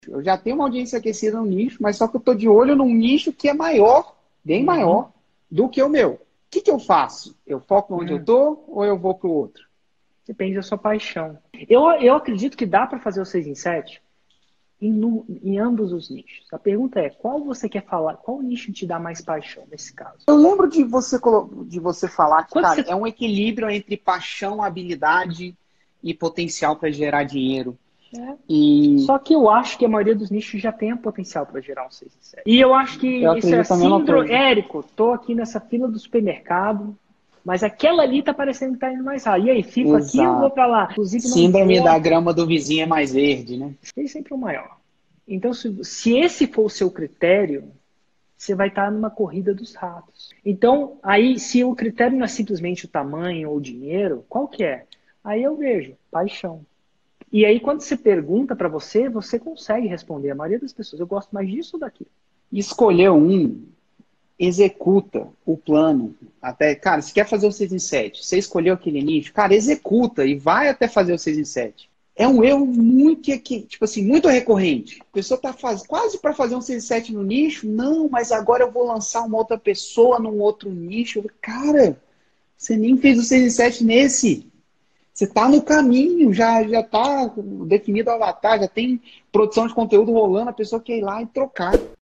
Eu já tenho uma audiência aquecida no nicho, mas só que eu estou de olho num nicho que é maior, bem maior, do que o meu. O que que eu faço? Eu foco onde eu estou ou eu vou para o outro? Depende da sua paixão. Eu acredito que dá para fazer o 6 em 7 em ambos os nichos. A pergunta é, qual você quer falar, qual nicho te dá mais paixão nesse caso? Eu lembro de você falar que, Quando cara, você... é um equilíbrio entre paixão, habilidade e potencial para gerar dinheiro. É. E Só que eu acho que a maioria dos nichos já tem a potencial para gerar um 6 em 7. E eu acho que eu isso é acredito a mesma síndrome. coisa. Érico, tô aqui nessa fila do supermercado, mas aquela ali tá parecendo que tá indo mais rápido. E aí, fico aqui ou vou Exato. para lá? Inclusive, não Síndrome da importa. grama do vizinho é mais verde, né? Ele sempre é o maior. Então, se esse for o seu critério, você vai estar numa corrida dos ratos. Então, aí, se o critério não é simplesmente o tamanho ou o dinheiro, qual que é? Aí eu vejo, paixão. E aí, quando você pergunta para você, você consegue responder. A maioria das pessoas, eu gosto mais disso ou daquilo. Escolheu um, executa o plano. Até, cara, se quer fazer o 6 em 7, você escolheu aquele nicho, cara, executa e vai até fazer o 6 em 7. É um erro muito, tipo assim, muito recorrente. A pessoa está quase para fazer um 6 em 7 no nicho, não, mas agora eu vou lançar uma outra pessoa num outro nicho. Cara, você nem fez o 6 em 7 nesse. Você está no caminho, já está definido o avatar, já tem produção de conteúdo rolando, a pessoa quer ir lá e trocar.